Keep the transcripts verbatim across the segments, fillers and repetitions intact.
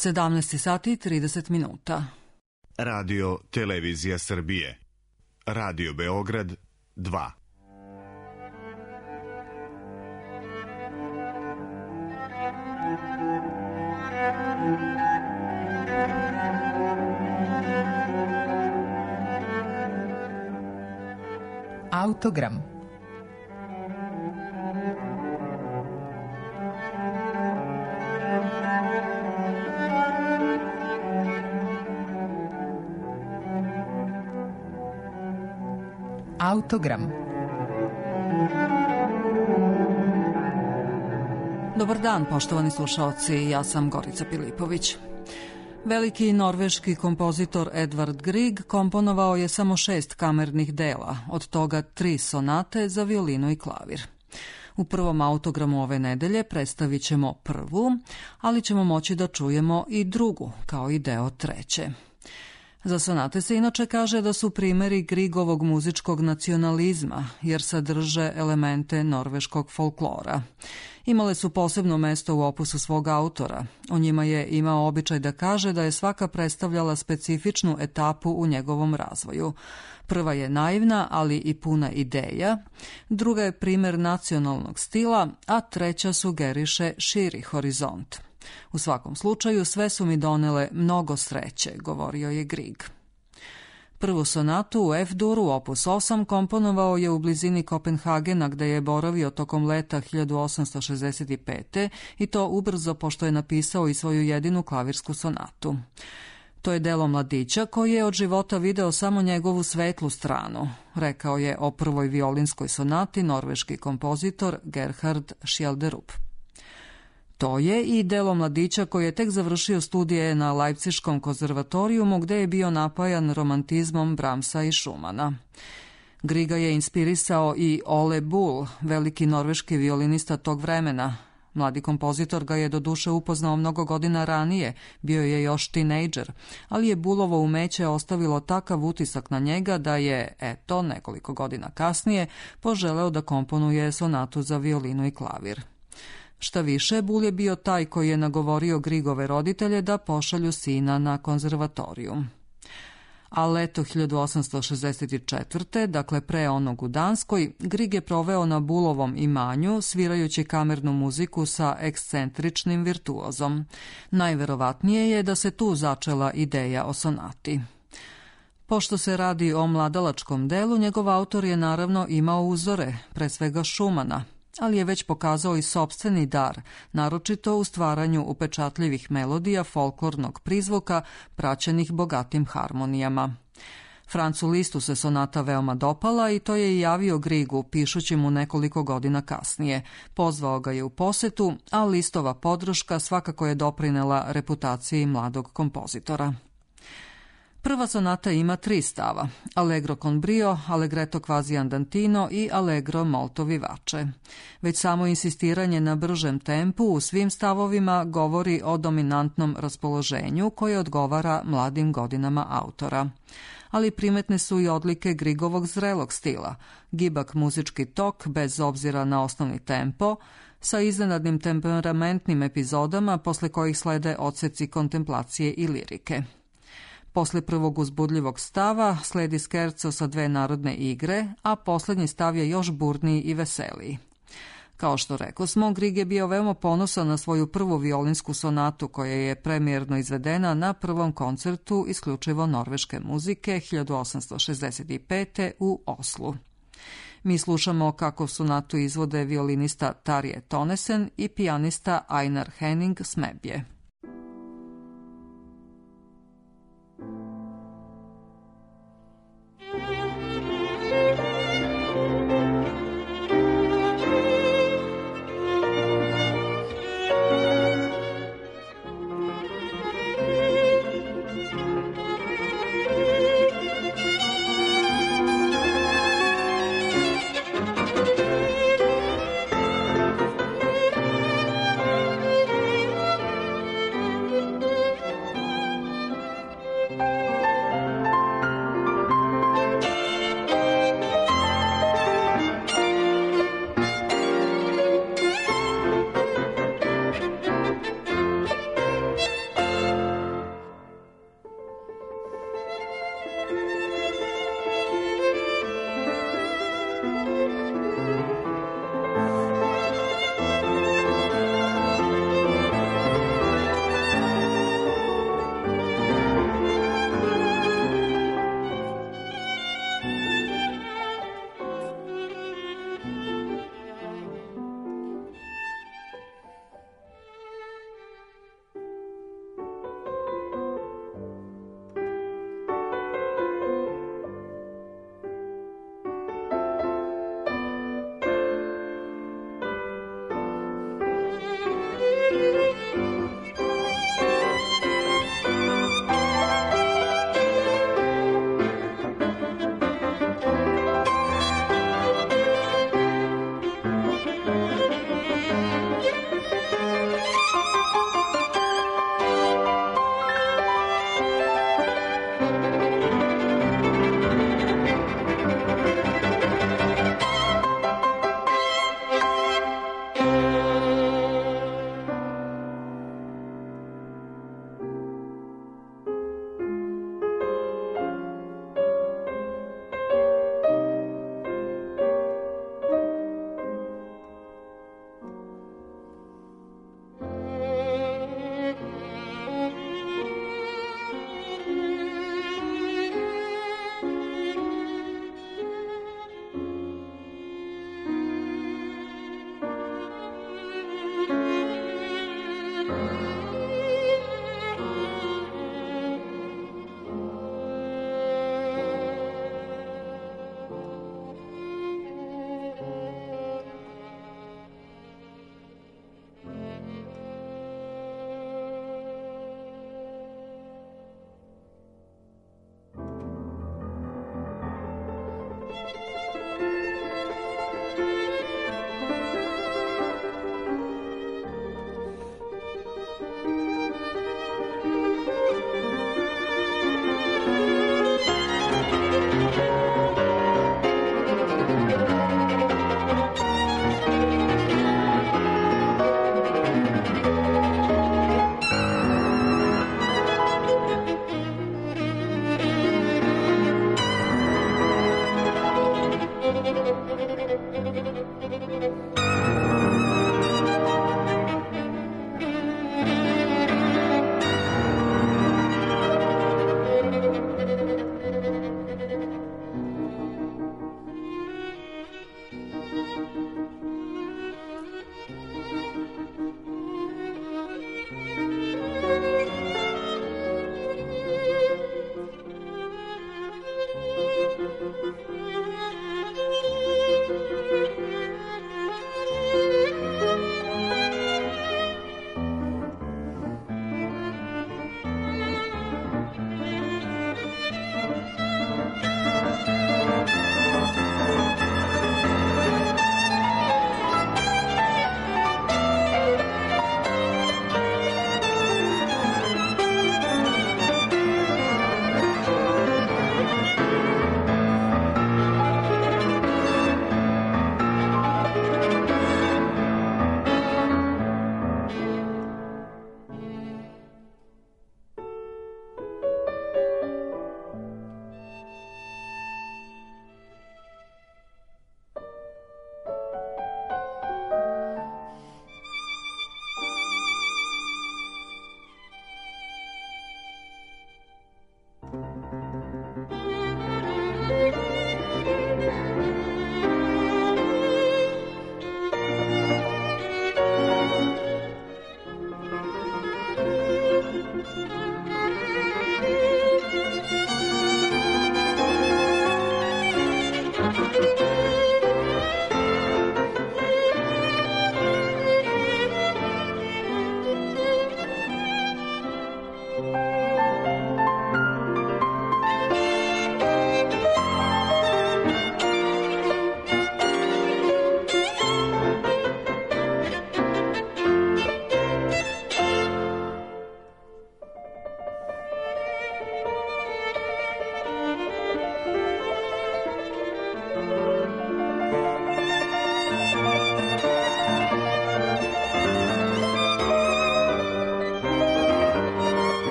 sedamnaest sati i trideset minuta. Radio Televizija Srbije. Radio Beograd dva. Autogram. Autogram. Dobar dan, poštovani slušaoci, ja sam Gorica Pilipović. Veliki norveški kompozitor Edvard Grieg komponovao je samo šest kamernih dela, od toga tri sonate za violinu i klavir. U prvom autogramu ove nedelje predstavit ćemo prvu, ali ćemo moći da čujemo i drugu, kao i deo treće. Za sonate se inače kaže da su primeri Griegovog muzičkog nacionalizma, jer sadrže elemente norveškog folklora. Imale su posebno mesto u opusu svog autora. O njima je imao običaj da kaže da je svaka predstavljala specifičnu etapu u njegovom razvoju. Prva je naivna, ali i puna ideja, druga je primer nacionalnog stila, a treća sugeriše širi horizont. U svakom slučaju sve su mi donele mnogo sreće, govorio je Grieg. Prvu sonatu u F-duru opus osam komponovao je u blizini Kopenhagena, gde je boravio tokom leta hiljadu osamsto šezdeset pete. i to ubrzo pošto je napisao i svoju jedinu klavirsku sonatu. To je delo mladića koji je od života video samo njegovu svetlu stranu, rekao je o prvoj violinskoj sonati norveški kompozitor Gerhard Schjelderup. To je i delo mladića koji je tek završio studije na Leipziškom konzervatorijumu gde je bio napajan romantizmom Brahmsa i Schumana. Griega je inspirisao i Ole Bull, veliki norveški violinista tog vremena. Mladi kompozitor ga je doduše upoznao mnogo godina ranije, bio je još tinejdžer, ali je Bullovo umeće ostavilo takav utisak na njega da je, eto, nekoliko godina kasnije, poželeo da komponuje sonatu za violinu i klavir. Šta više, Bull je bio taj koji je nagovorio Griegove roditelje da pošalju sina na konzervatorijum. A leto hiljadu osamsto šezdeset četvrte. dakle pre onog u Danskoj, Grieg je proveo na Bullovom imanju svirajući kamernu muziku sa ekscentričnim virtuozom. Najverovatnije je da se tu začela ideja o sonati. Pošto se radi o mladalačkom delu, njegov autor je naravno imao uzore, pre svega Schumana, ali je već pokazao i sopstveni dar, naročito u stvaranju upečatljivih melodija folklornog prizvuka praćenih bogatim harmonijama. Francu Listu se sonata veoma dopala i to je i javio Griegu, pišući mu nekoliko godina kasnije. Pozvao ga je u posetu, a Listova podrška svakako je doprinela reputaciji mladog kompozitora. Prva sonata ima tri stava, Allegro con brio, Allegretto quasi andantino i Allegro molto vivace. Već samo insistiranje na bržem tempu u svim stavovima govori o dominantnom raspoloženju koje odgovara mladim godinama autora. Ali primetne su i odlike Griegovog zrelog stila, gibak muzički tok bez obzira na osnovni tempo, sa iznenadnim temperamentnim epizodama posle kojih slede odseci kontemplacije i lirike. Posle prvog uzbudljivog stava sledi skerco sa dve narodne igre, a poslednji stav je još burniji i veseliji. Kao što rekosmo, Grieg je bio veoma ponosan na svoju prvu violinsku sonatu koja je premijerno izvedena na prvom koncertu isključivo norveške muzike hiljadu osamsto šezdeset pete. u Oslu. Mi slušamo kako sonatu izvode violinista Tarje Tonesen i pijanista Einar Henning Smebje.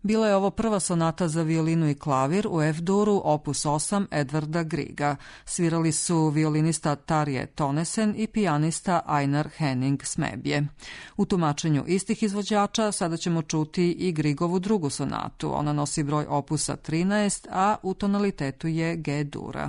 Bila je ovo prva sonata za violinu i klavir u F-duru opus osam Edvarda Griega. Svirali su violinista Tarje Tonesen i pijanista Einar Henning Smebje. U tumačenju istih izvođača sada ćemo čuti i Griegovu drugu sonatu. Ona nosi broj opusa trinaest, a u tonalitetu je G-dura.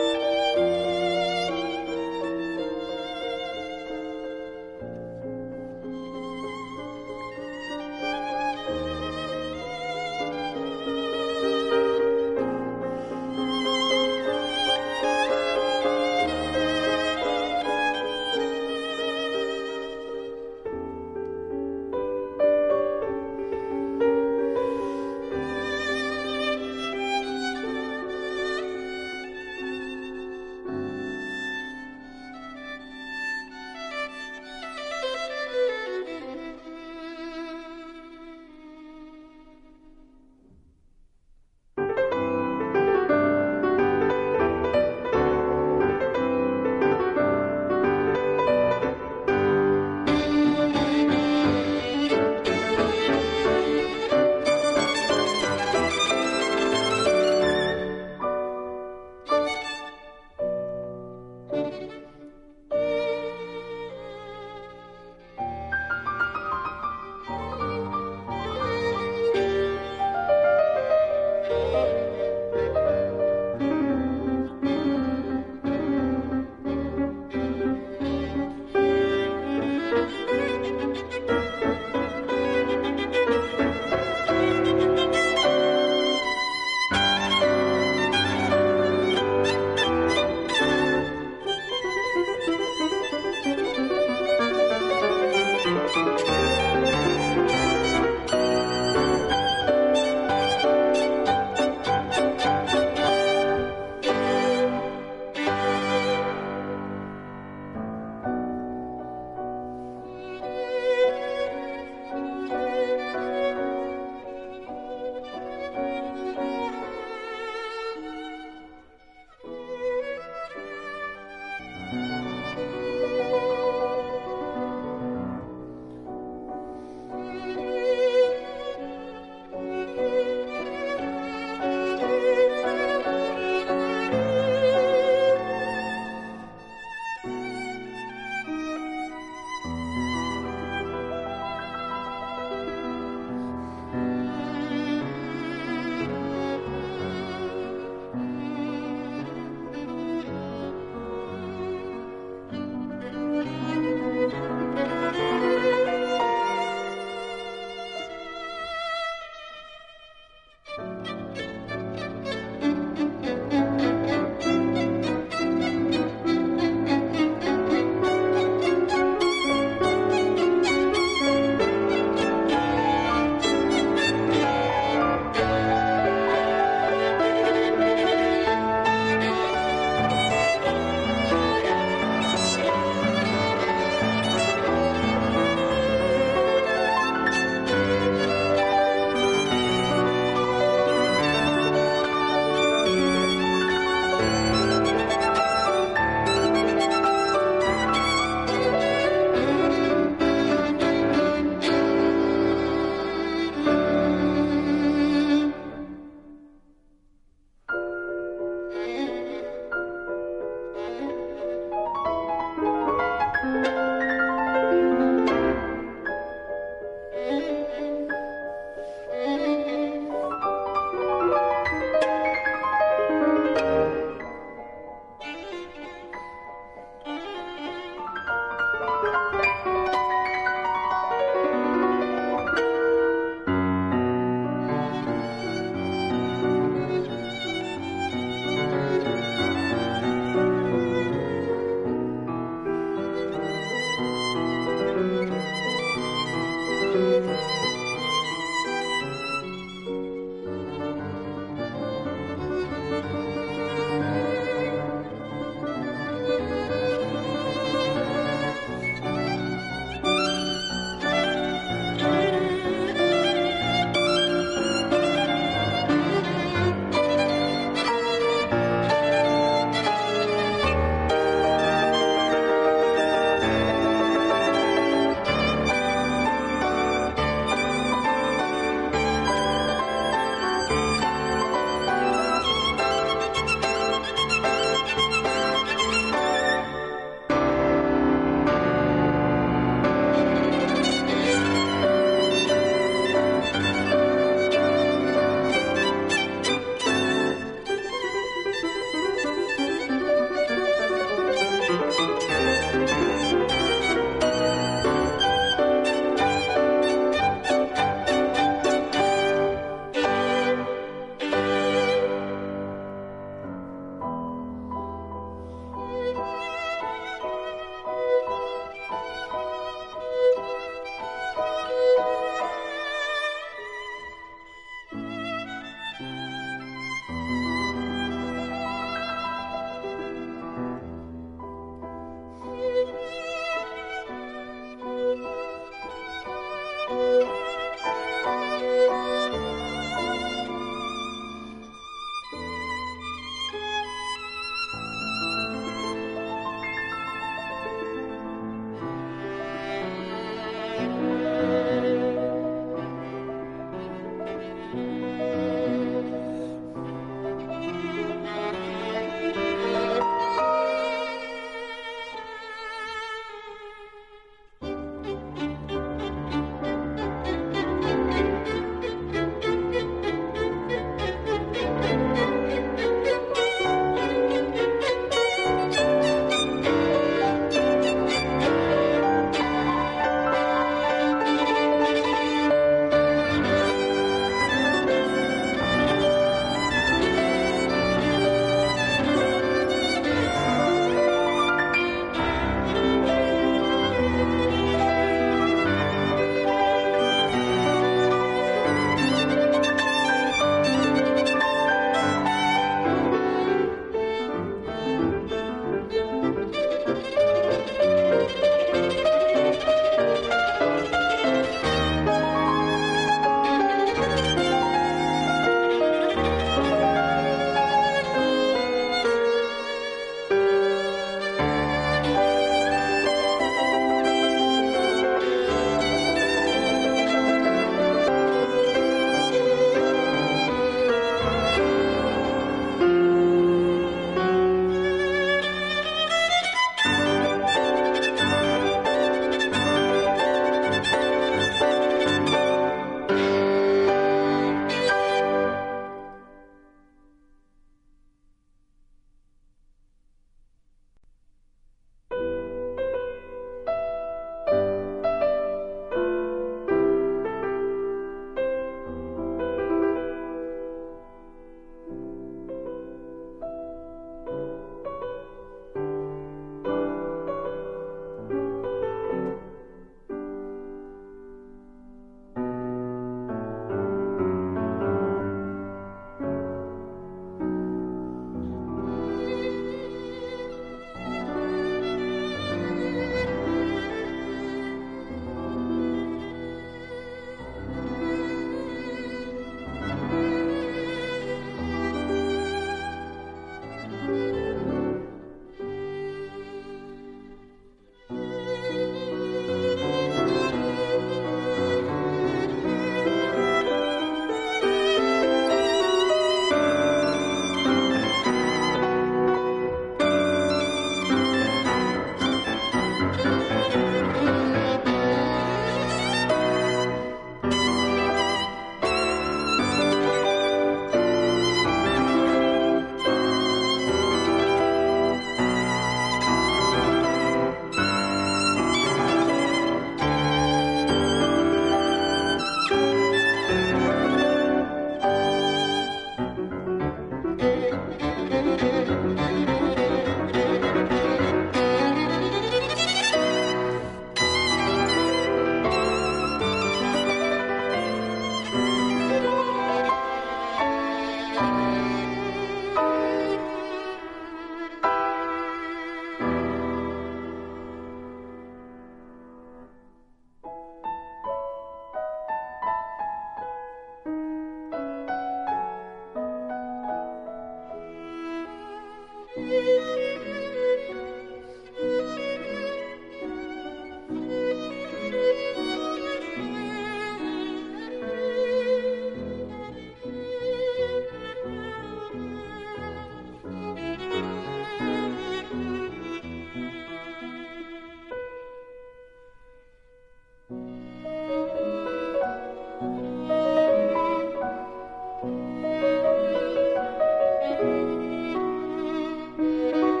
Thank you.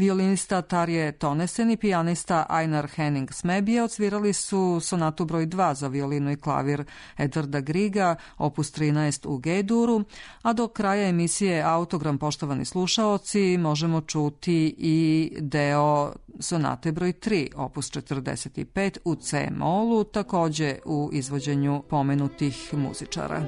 violinista Tarje Tonesen i pijanista Einar Henning Smebije odsvirali su sonatu broj dva za violinu i klavir Edvarda Griega, opus trinaest u G-duru, a do kraja emisije Autogram, poštovani slušaoci, možemo čuti i deo sonate broj tri, opus četrdeset pet u C-molu, takođe u izvođenju pomenutih muzičara.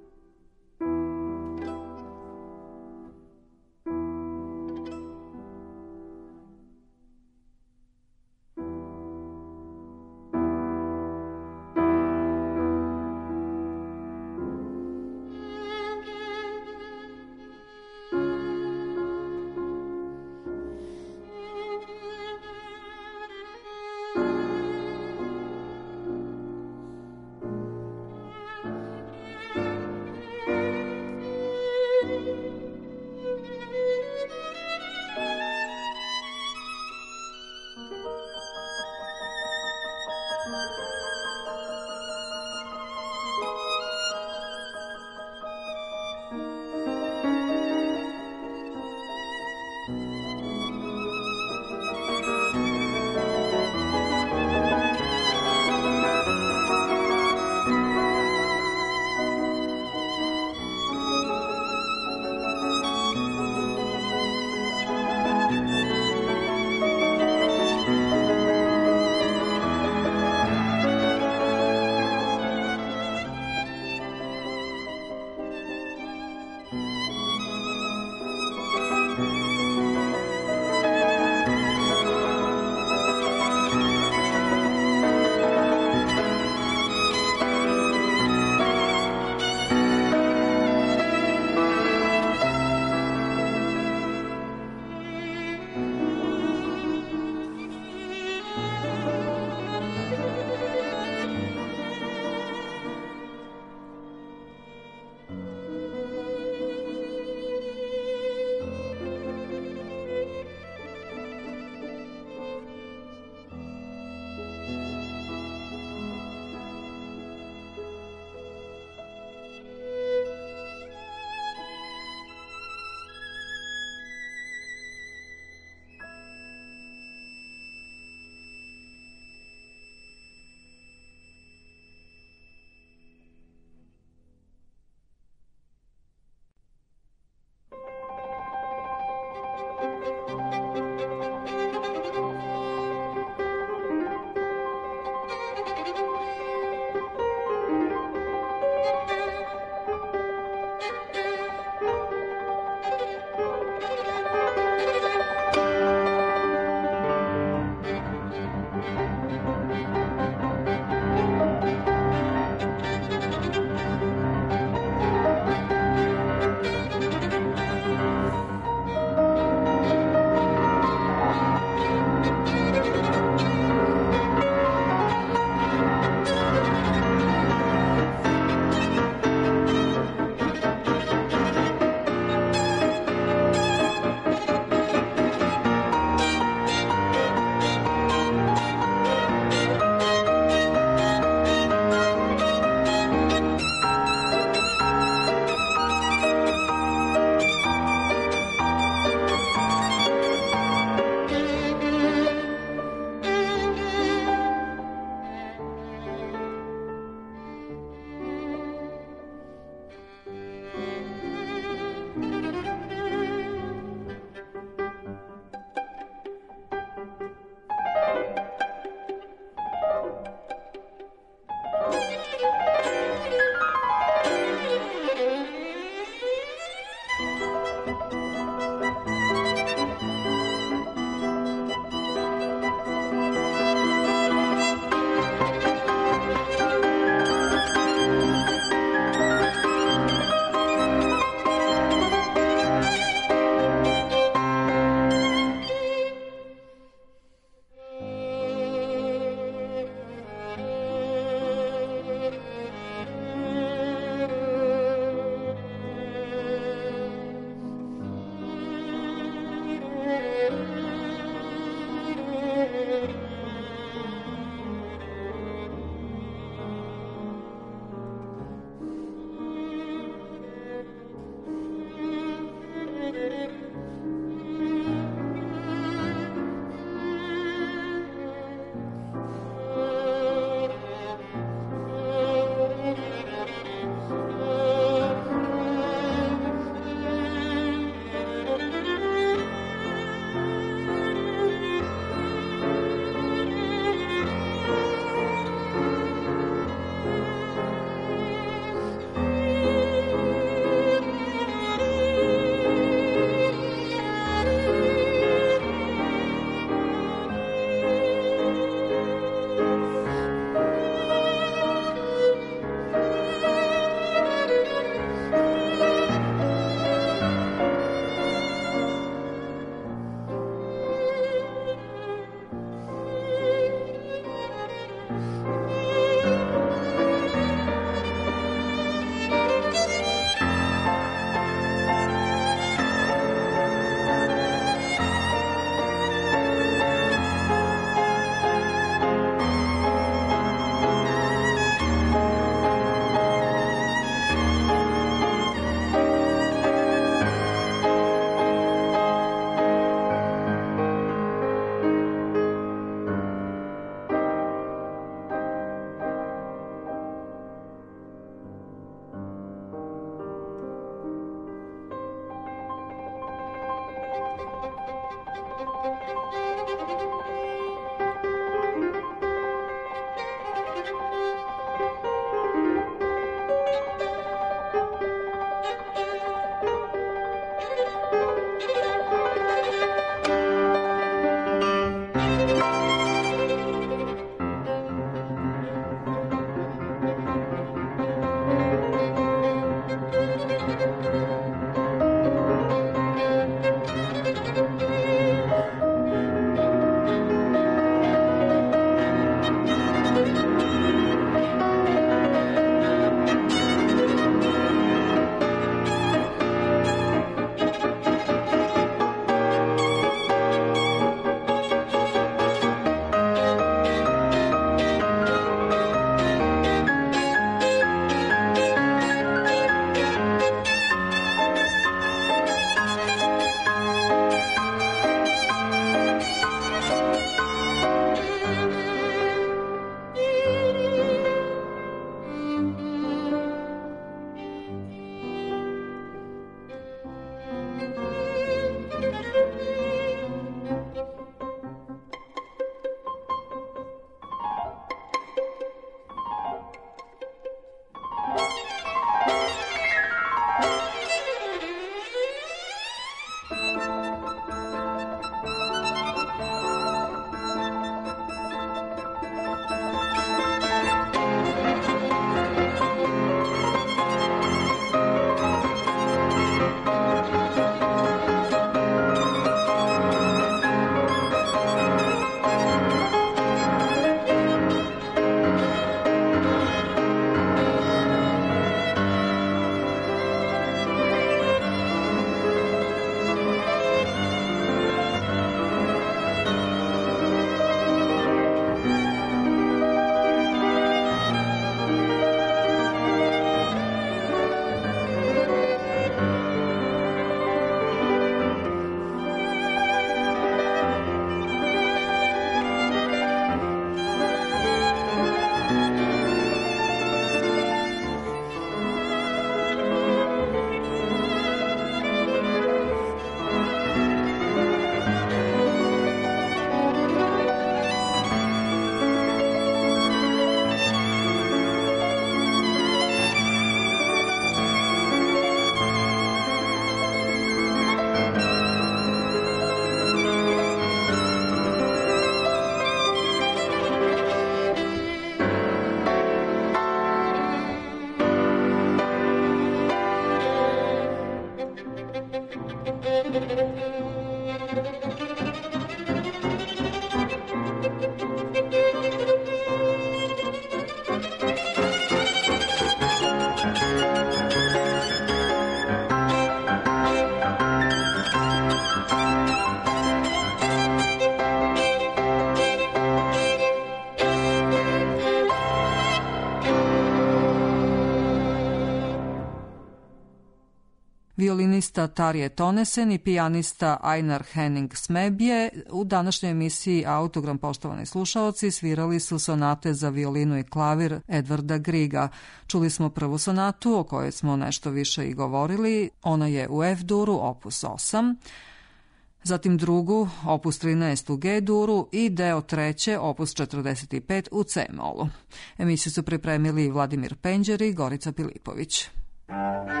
pijanista Tarje Tonesen i pijanista Einar Henning Smebje. U današnjoj emisiji Autogram, poštovani slušaoci, svirali su sonate za violinu i klavir Edvarda Grieга. Čuli smo prvu sonatu o kojoj smo nešto više i govorili. Ona je u F-duru, opus osam. Zatim drugu, opus trinaest u G-duru i deo treće, opus četrdeset pet u C-molu. Emisiju su pripremili Vladimir Penđer i Gorica Pilipović.